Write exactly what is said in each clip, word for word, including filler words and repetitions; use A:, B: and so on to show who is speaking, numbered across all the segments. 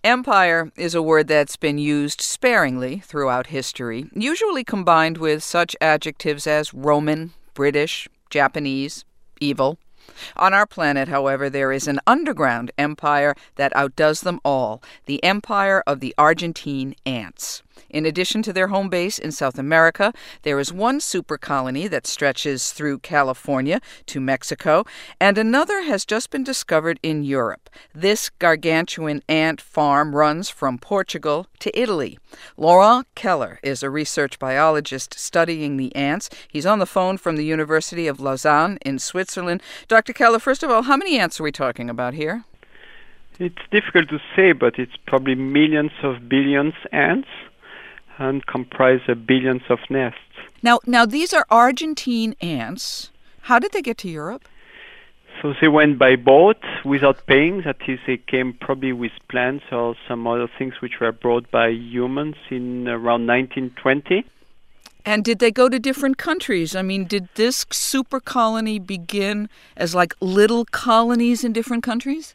A: Empire is a word that's been used sparingly throughout history, usually combined with such adjectives as Roman, British, Japanese, evil. On our planet, however, there is an underground empire that outdoes them all, the empire of the Argentine ants. In addition to their home base in South America, there is one super colony that stretches through California to Mexico, and another has just been discovered in Europe. This gargantuan ant farm runs from Portugal to Italy. Laurent Keller is a research biologist studying the ants. He's on the phone from the University of Lausanne in Switzerland. Doctor Keller, first of all, how many ants are we talking about here?
B: It's difficult to say, but it's probably millions of billions ants, and comprise of billions of nests.
A: Now, now these are Argentine ants. How did they get to Europe?
B: So they went by boat without paying. That is, they came probably with plants or some other things which were brought by humans in around nineteen twenty.
A: And did they go to different countries? I mean, did this super colony begin as like little colonies in different countries?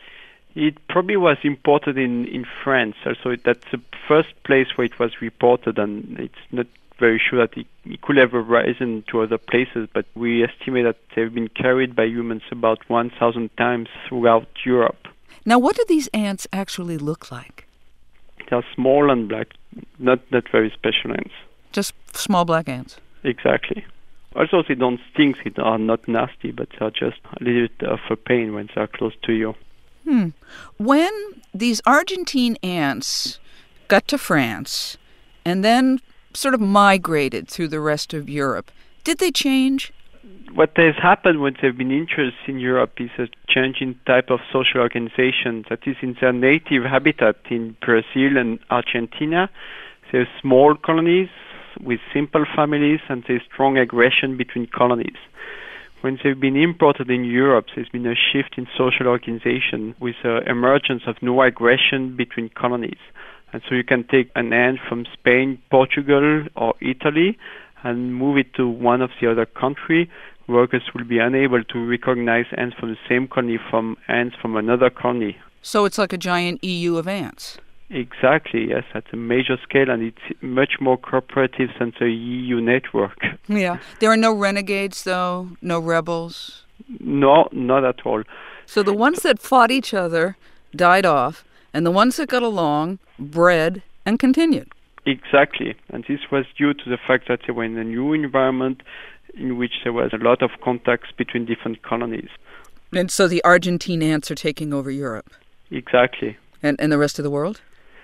B: It probably was imported in, in France. Also, that's the first place where it was reported, and it's not very sure that it, it could have arisen to other places, but we estimate that they've been carried by humans about one thousand times throughout Europe.
A: Now, what do these ants actually look like?
B: They're small and black, not, not very special ants.
A: Just small black ants?
B: Exactly. Also, they don't sting, they are not nasty, but they're just a little bit of a pain when they're close to you.
A: Hmm. When these Argentine ants got to France and then sort of migrated through the rest of Europe, did they change?
B: What has happened when they've been introduced in Europe is a change in type of social organization. That is, in their native habitat in Brazil and Argentina, there are small colonies with simple families, and there's strong aggression between colonies. When they've been imported in Europe, there's been a shift in social organization with the uh, emergence of no aggression between colonies. And so you can take an ant from Spain, Portugal, or Italy and move it to one of the other countries. Workers will be unable to recognize ants from the same colony from ants from another colony.
A: So it's like a giant E U of ants.
B: Exactly, yes, at a major scale, and it's much more cooperative than the E U network.
A: Yeah. There are no renegades, though? No rebels?
B: No, not at all.
A: So the ones that fought each other died off, and the ones that got along bred and continued.
B: Exactly, and this was due to the fact that they were in a new environment in which there was a lot of contacts between different colonies.
A: And so the Argentine ants are taking over Europe?
B: Exactly.
A: And, and the rest of the world?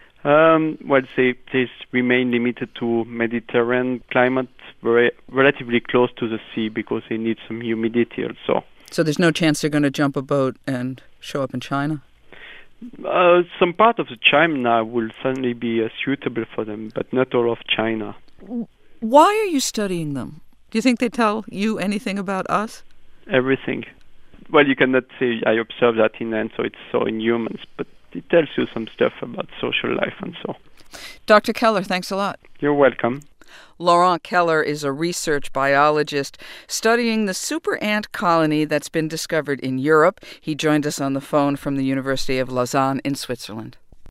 B: Um, well, they, they remain limited to Mediterranean climate, very relatively close to the sea, because they need some humidity also.
A: So there's no chance they're going to jump a boat and show up in China?
B: Uh, some part of the China will certainly be uh, suitable for them, but not all of China.
A: Why are you studying them? Do you think they tell you anything about us?
B: Everything. Well, you cannot say I observe that in ants, so it's so in humans, but it tells you some stuff about social life and so.
A: Doctor Keller, thanks a lot.
B: You're welcome.
A: Laurent Keller is a research biologist studying the super ant colony that's been discovered in Europe. He joined us on the phone from the University of Lausanne in Switzerland.